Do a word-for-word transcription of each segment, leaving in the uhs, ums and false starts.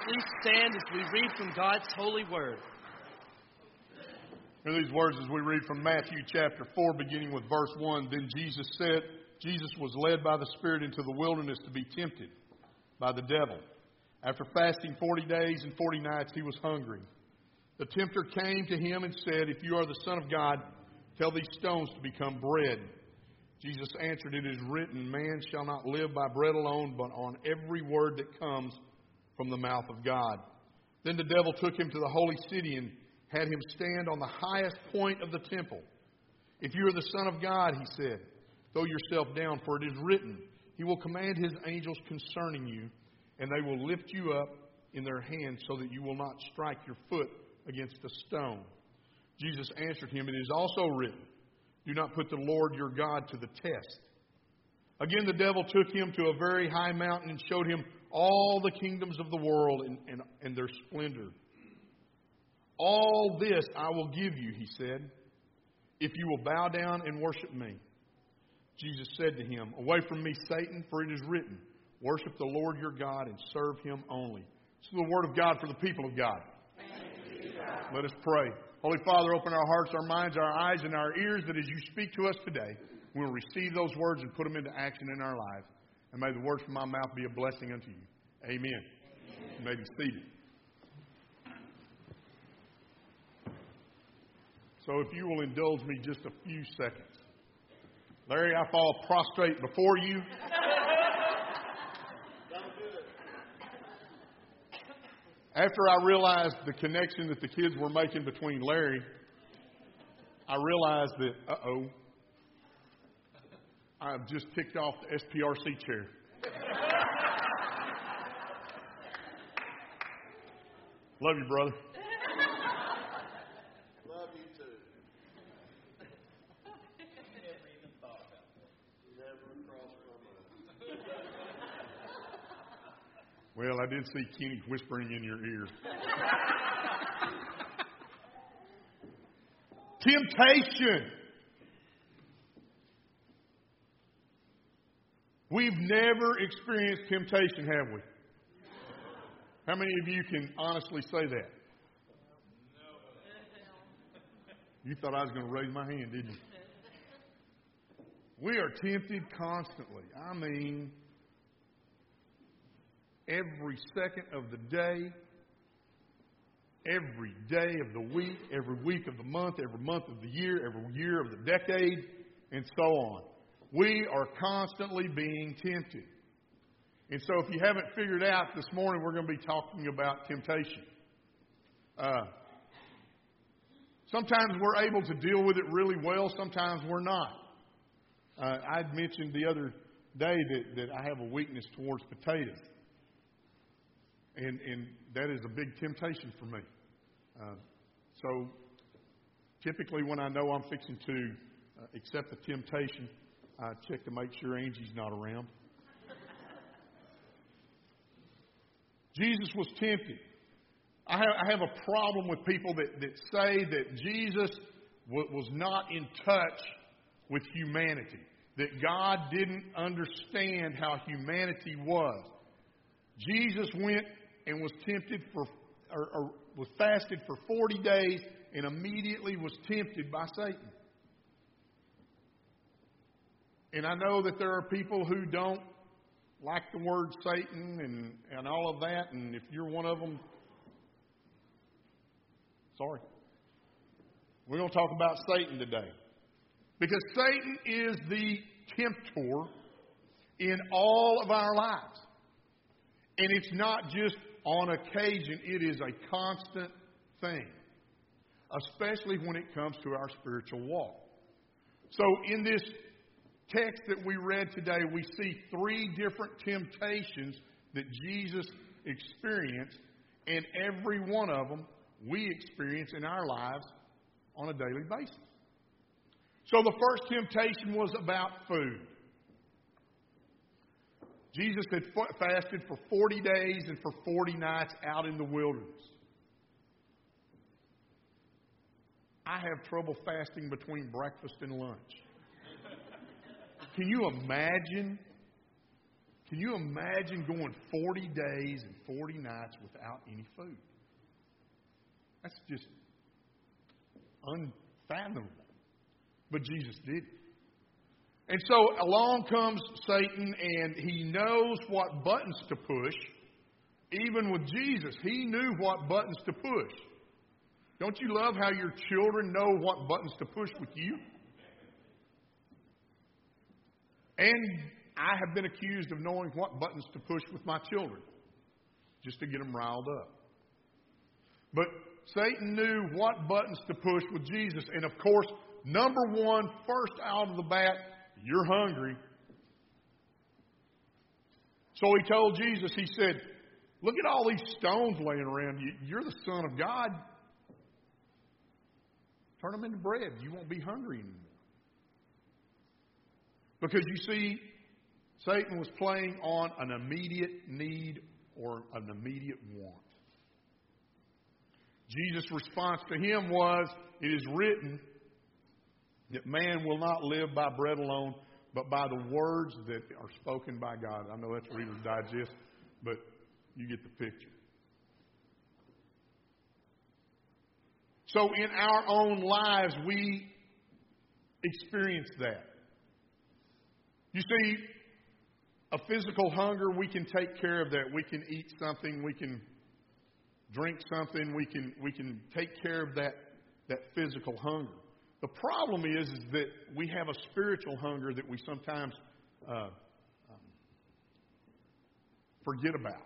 Please stand as we read from God's holy word. Hear these words as we read from Matthew chapter four, beginning with verse one. Then Jesus said, Jesus was led by the Spirit into the wilderness to be tempted by the devil. After fasting forty days and forty nights, he was hungry. The tempter came to him and said, If you are the Son of God, tell these stones to become bread. Jesus answered, It is written, Man shall not live by bread alone, but on every word that comes from the mouth of God. Then the devil took him to the holy city and had him stand on the highest point of the temple. If you are the Son of God, he said, throw yourself down, for it is written, He will command His angels concerning you, and they will lift you up in their hands so that you will not strike your foot against a stone. Jesus answered him, It is also written, Do not put the Lord your God to the test. Again, the devil took him to a very high mountain and showed him all the kingdoms of the world and, and, and their splendor. All this I will give you, he said, if you will bow down and worship me. Jesus said to him, Away from me, Satan, for it is written, Worship the Lord your God and serve Him only. This is the word of God for the people of God. God. Let us pray. Holy Father, open our hearts, our minds, our eyes, and our ears, that as you speak to us today, we'll receive those words and put them into action in our lives. And may the words from my mouth be a blessing unto you. Amen. Amen. You may be seated. So if you will indulge me just a few seconds. Larry, I fall prostrate before you. After I realized the connection that the kids were making between Larry, I realized that, uh-oh, I've just picked off the S P R C chair. Love you, brother. Love you too. Never even thought about that. Never crossed my mind. Well, I did see Kenny whispering in your ear. Temptation. We've never experienced temptation, have we? How many of you can honestly say that? You thought I was going to raise my hand, didn't you? We are tempted constantly. I mean, every second of the day, every day of the week, every week of the month, every month of the year, every year of the decade, and so on. We are constantly being tempted. And so if you haven't figured out, this morning we're going to be talking about temptation. Uh, sometimes we're able to deal with it really well. Sometimes we're not. Uh, I'd mentioned the other day that, that I have a weakness towards potatoes. And, and that is a big temptation for me. Uh, so typically when I know I'm fixing to uh, accept the temptation, I check to make sure Angie's not around. Jesus was tempted. I have, I have a problem with people that, that say that Jesus w- was not in touch with humanity, that God didn't understand how humanity was. Jesus went and was tempted for, or, or was fasted for forty days and immediately was tempted by Satan. And I know that there are people who don't like the word Satan and, and all of that, and if you're one of them, sorry. We're going to talk about Satan today. Because Satan is the tempter in all of our lives. And it's not just on occasion, it is a constant thing. Especially when it comes to our spiritual walk. So in this text that we read today, we see three different temptations that Jesus experienced, and every one of them we experience in our lives on a daily basis. So the first temptation was about food. Jesus had fasted for forty days and for forty nights out in the wilderness. I have trouble fasting between breakfast and lunch. Can you imagine? Can you imagine going forty days and forty nights without any food? That's just unfathomable. But Jesus did it. And so along comes Satan, and he knows what buttons to push. Even with Jesus, he knew what buttons to push. Don't you love how your children know what buttons to push with you? And I have been accused of knowing what buttons to push with my children, just to get them riled up. But Satan knew what buttons to push with Jesus. And of course, number one, first out of the bat, you're hungry. So he told Jesus, he said, look at all these stones laying around you. You're the Son of God. Turn them into bread. You won't be hungry anymore. Because you see, Satan was playing on an immediate need or an immediate want. Jesus' response to him was, it is written that man will not live by bread alone, but by the words that are spoken by God. I know that's Reader's Digest, but you get the picture. So in our own lives, we experience that. You see, a physical hunger, we can take care of that. We can eat something, we can drink something, we can we can take care of that, that physical hunger. The problem is, is that we have a spiritual hunger that we sometimes uh, um, forget about.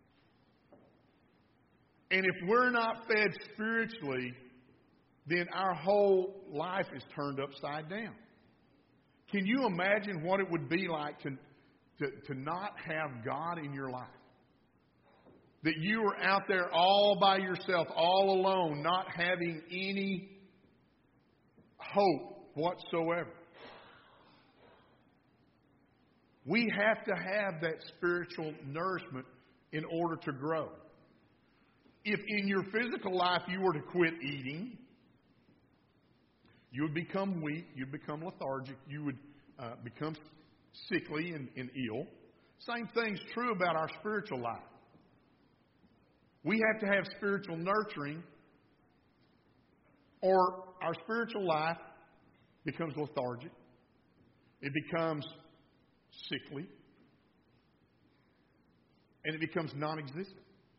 And if we're not fed spiritually, then our whole life is turned upside down. Can you imagine what it would be like to, to, to not have God in your life? That you are out there all by yourself, all alone, not having any hope whatsoever. We have to have that spiritual nourishment in order to grow. If in your physical life you were to quit eating, you would become weak, you'd become lethargic, you would uh, become sickly and, and ill. Same thing's true about our spiritual life. We have to have spiritual nurturing, or our spiritual life becomes lethargic. It becomes sickly. And it becomes non-existent.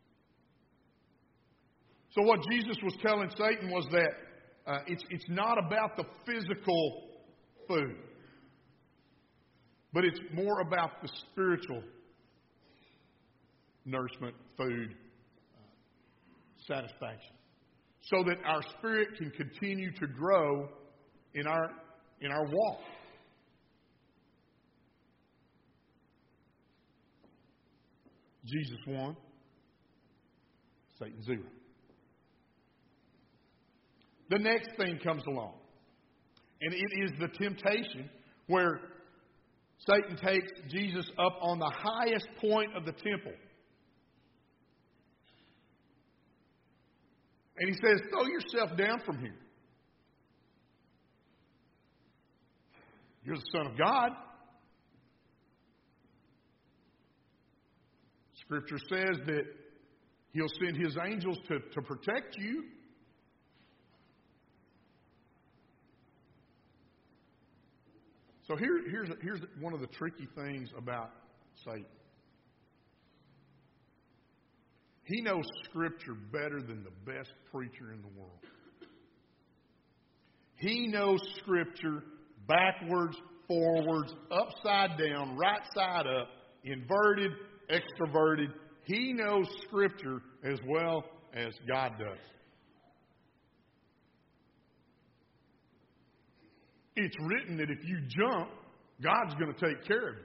So what Jesus was telling Satan was that uh, it's, it's not about the physical food, but it's more about the spiritual nourishment, food, uh, satisfaction, so that our spirit can continue to grow in our in our walk. Jesus won, Satan zero. The next thing comes along, and it is the temptation where Satan takes Jesus up on the highest point of the temple. And he says, throw yourself down from here. You're the Son of God. Scripture says that He'll send His angels to, to protect you. So here, here's, here's one of the tricky things about Satan. He knows Scripture better than the best preacher in the world. He knows Scripture backwards, forwards, upside down, right side up, inverted, extroverted. He knows Scripture as well as God does. It's written that if you jump, God's going to take care of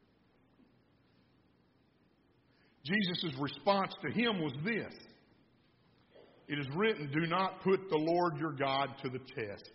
you. Jesus' response to him was this. It is written, do not put the Lord your God to the test.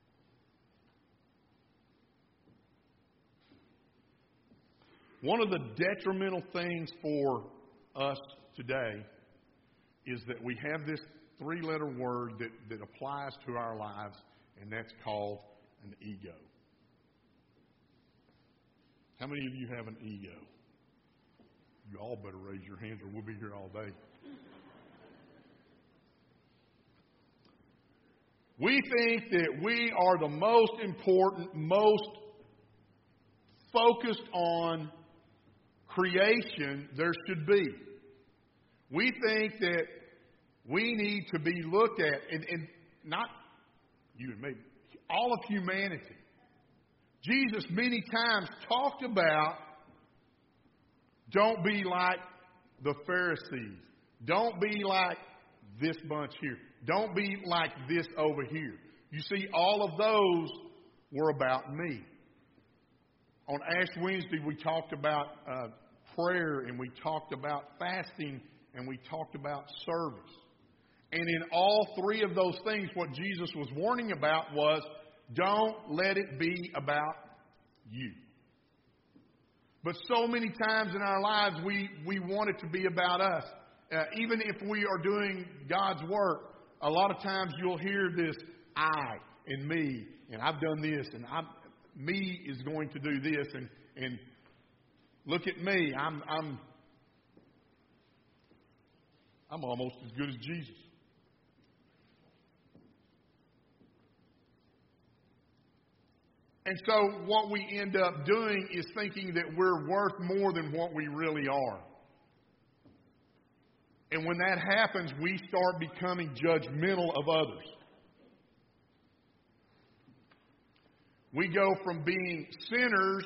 One of the detrimental things for us today is that we have this three-letter word that, that applies to our lives, and that's called an ego. How many of you have an ego? You all better raise your hands or we'll be here all day. We think that we are the most important, most focused on creation there should be. We think that we need to be looked at, and, and not you and me, all of humanity. Jesus many times talked about don't be like the Pharisees. Don't be like this bunch here. Don't be like this over here. You see, all of those were about me. On Ash Wednesday, we talked about uh, prayer, and we talked about fasting, and we talked about service. And in all three of those things, what Jesus was warning about was, don't let it be about you. But so many times in our lives, we, we want it to be about us. Uh, even if we are doing God's work, a lot of times you'll hear this, I and me, and I've done this, and I'm, me is going to do this, and, and look at me, I'm, I'm, I'm almost as good as Jesus. And so what we end up doing is thinking that we're worth more than what we really are. And when that happens, we start becoming judgmental of others. We go from being sinners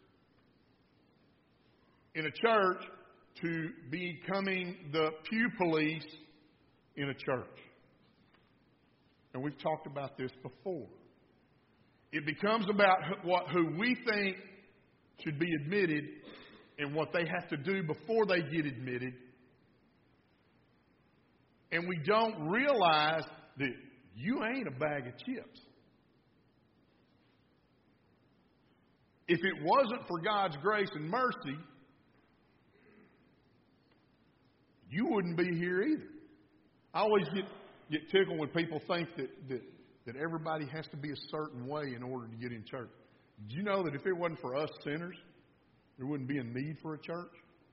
in a church to becoming the pew police in a church. And we've talked about this before. It becomes about what who we think should be admitted and what they have to do before they get admitted. And we don't realize that you ain't a bag of chips. If it wasn't for God's grace and mercy, you wouldn't be here either. I always get, get tickled when people think that, that, that everybody has to be a certain way in order to get in church. Did you know that if it wasn't for us sinners, there wouldn't be a need for a church?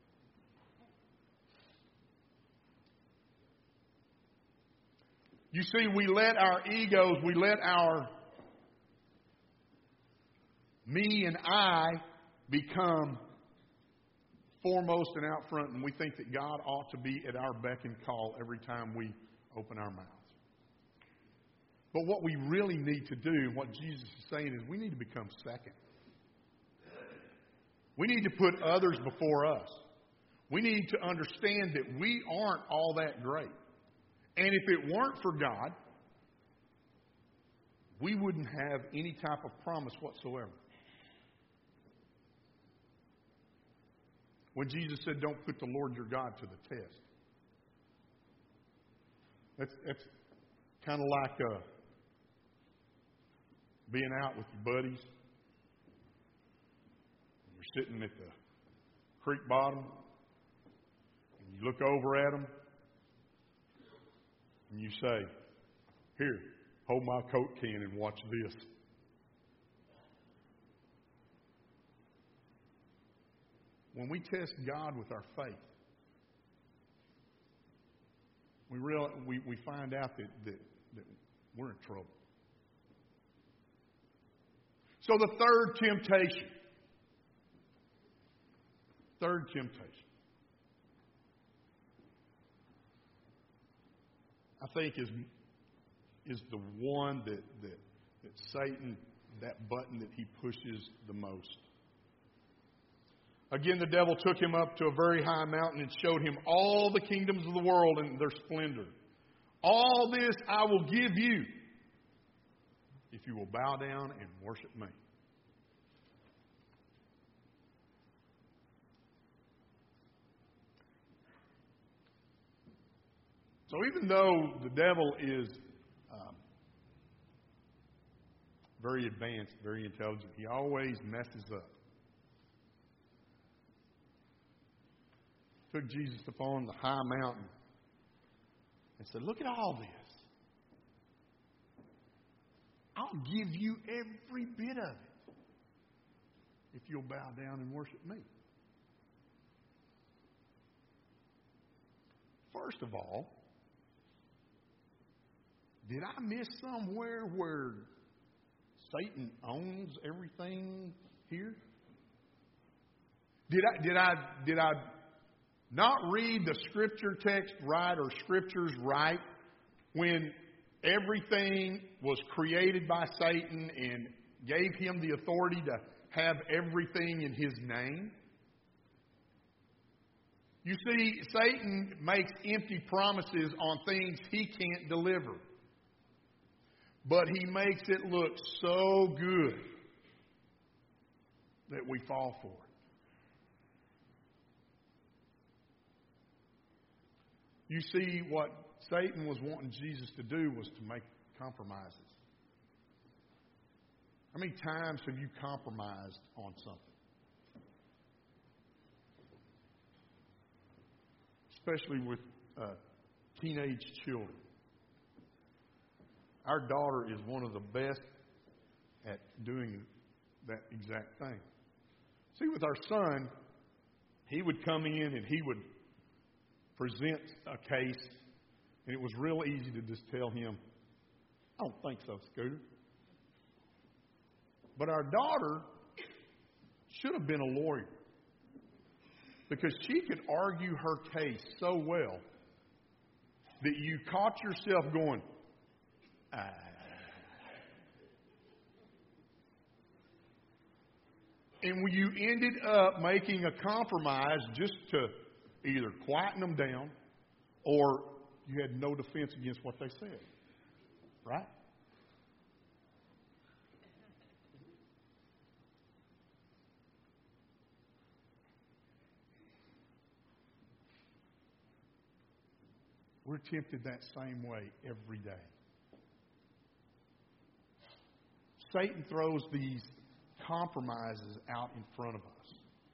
You see, we let our egos, we let our me and I become foremost and out front, and we think that God ought to be at our beck and call every time we open our mouths. But what we really need to do, and what Jesus is saying, is we need to become second. We need to put others before us. We need to understand that we aren't all that great. And if it weren't for God, we wouldn't have any type of promise whatsoever. When Jesus said, don't put the Lord your God to the test. That's, that's kind of like uh, being out with your buddies. You're sitting at the creek bottom, and you look over at them, and you say, here, hold my Coke can and watch this. When we test God with our faith, we real, we, we find out that, that, that we're in trouble. So the third temptation, third temptation, I think is is the one that, that, that Satan, that button that he pushes the most. Again, the devil took him up to a very high mountain and showed him all the kingdoms of the world and their splendor. All this I will give you if you will bow down and worship me. So even though the devil is um, very advanced, very intelligent, he always messes up. Took Jesus upon the high mountain and said, look at all this. I'll give you every bit of it if you'll bow down and worship me. first of all, did I miss somewhere where Satan owns everything here? Did I did I did I not read the scripture text right or scriptures right when everything was created by Satan and gave him the authority to have everything in his name? You see, Satan makes empty promises on things he can't deliver. But he makes it look so good that we fall for it. You see, what Satan was wanting Jesus to do was to make compromises. How many times have you compromised on something? Especially with uh, teenage children. Our daughter is one of the best at doing that exact thing. See, with our son, he would come in and he would present a case, and it was real easy to just tell him, I don't think so, Scooter. But our daughter should have been a lawyer because she could argue her case so well that you caught yourself going, ah. And when you ended up making a compromise just to either quieten them down or you had no defense against what they said. Right? We're tempted that same way every day. Satan throws these compromises out in front of us.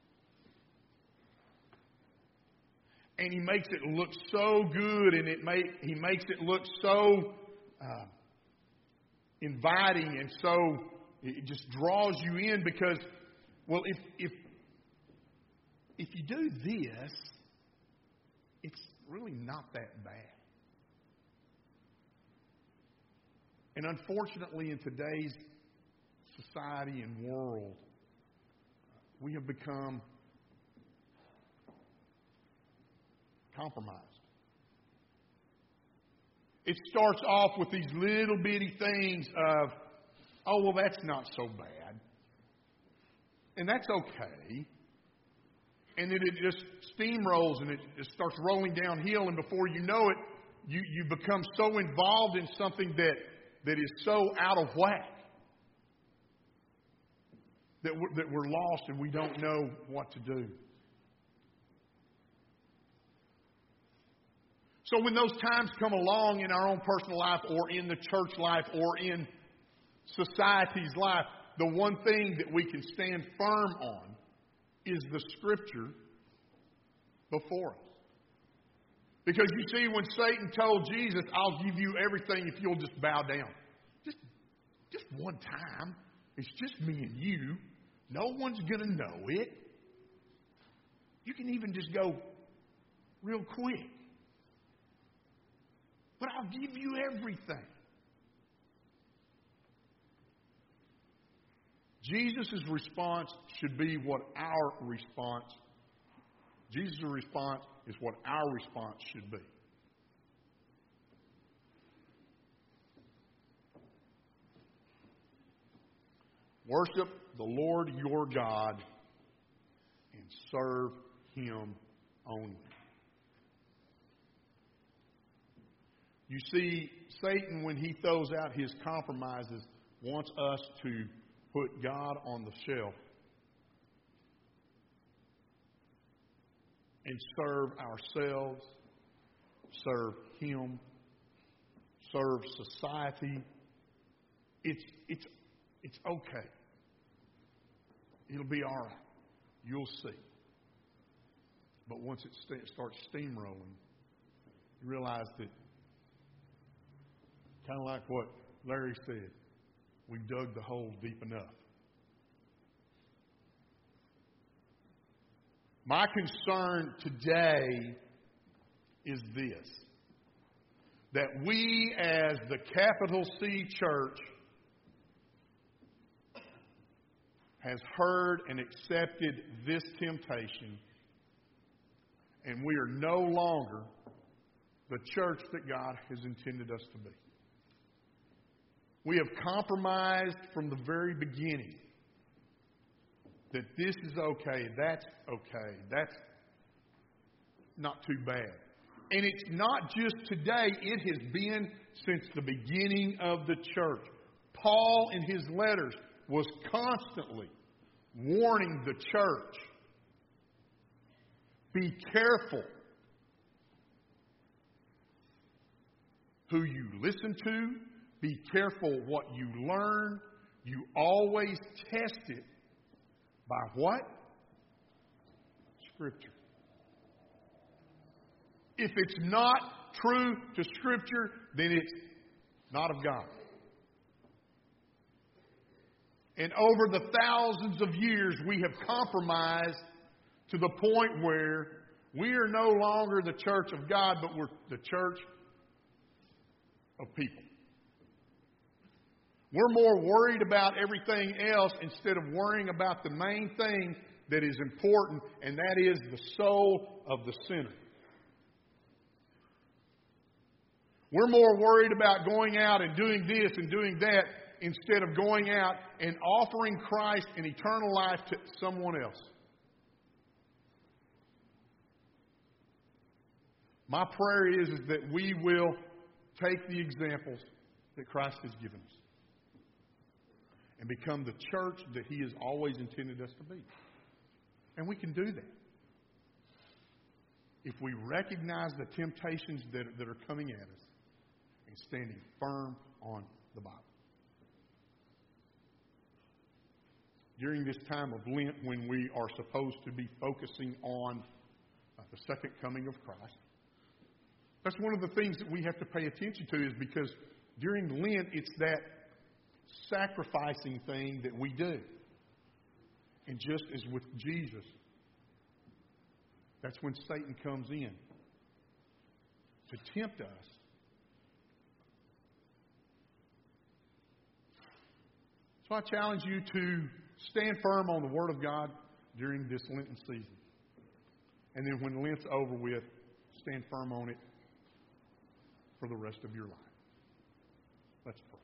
And he makes it look so good, and it make, he makes it look so uh, inviting, and so it just draws you in because, well, if if if you do this, it's really not that bad. And unfortunately, in today's society and world, we have become compromised. It starts off with these little bitty things of, oh, well, that's not so bad. And that's okay. And then it just steamrolls and it just starts rolling downhill, and before you know it, you, you become so involved in something that, that is so out of whack that we're, that we're lost and we don't know what to do. So when those times come along in our own personal life or in the church life or in society's life, the one thing that we can stand firm on is the Scripture before us. Because you see, when Satan told Jesus, I'll give you everything if you'll just bow down. Just, just one time. It's just me and you. No one's going to know it. You can even just go real quick. But I'll give you everything. Jesus' response should be what our response, Jesus' response is what our response should be. Worship the Lord your God and serve Him only. You see, Satan, when he throws out his compromises, wants us to put God on the shelf and serve ourselves, serve Him, serve society. It's, it's, it's okay. It'll be all right. You'll see. But once it st- starts steamrolling, you realize that, kind of like what Larry said, we've dug the hole deep enough. My concern today is this: that we as the capital C church has heard and accepted this temptation, and we are no longer the church that God has intended us to be. We have compromised from the very beginning that this is okay, that's okay, that's not too bad. And it's not just today, it has been since the beginning of the church. Paul, in his letters, was constantly warning the church, be careful who you listen to, be careful what you learn. You always test it by what? Scripture. If it's not true to Scripture, then it's not of God. And over the thousands of years, we have compromised to the point where we are no longer the church of God, but we're the church of people. We're more worried about everything else instead of worrying about the main thing that is important, and that is the soul of the sinner. We're more worried about going out and doing this and doing that instead of going out and offering Christ and eternal life to someone else. My prayer is, is that we will take the examples that Christ has given us and become the church that He has always intended us to be. And we can do that if we recognize the temptations that, that are coming at us and standing firm on the Bible. During this time of Lent, when we are supposed to be focusing on uh, the second coming of Christ, that's one of the things that we have to pay attention to, is because during Lent, it's that sacrificing thing that we do. And just as with Jesus, that's when Satan comes in to tempt us. So I challenge you to stand firm on the Word of God during this Lenten season. And then when Lent's over with, stand firm on it for the rest of your life. Let's pray.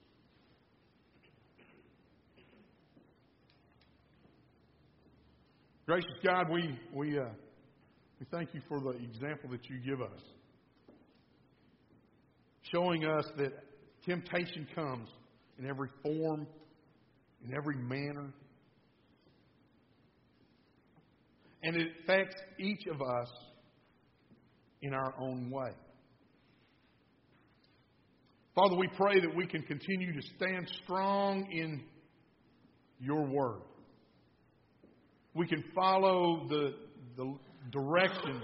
Gracious God, we we uh, we thank you for the example that you give us, showing us that temptation comes in every form, in every manner, and it affects each of us in our own way. Father, we pray that we can continue to stand strong in your word. We can follow the, the directions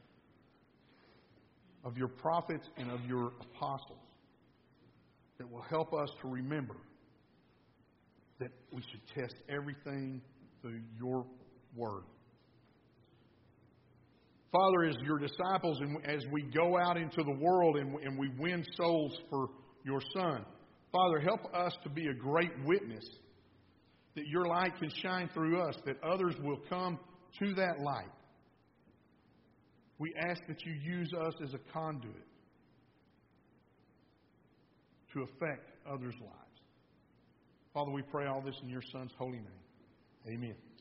of your prophets and of your apostles that will help us to remember that we should test everything through your word. Father, as your disciples, and as we go out into the world and, and we win souls for your Son, Father, help us to be a great witness, that your light can shine through us, that others will come to that light. We ask that you use us as a conduit to affect others' lives. Father, we pray all this in your Son's holy name. Amen.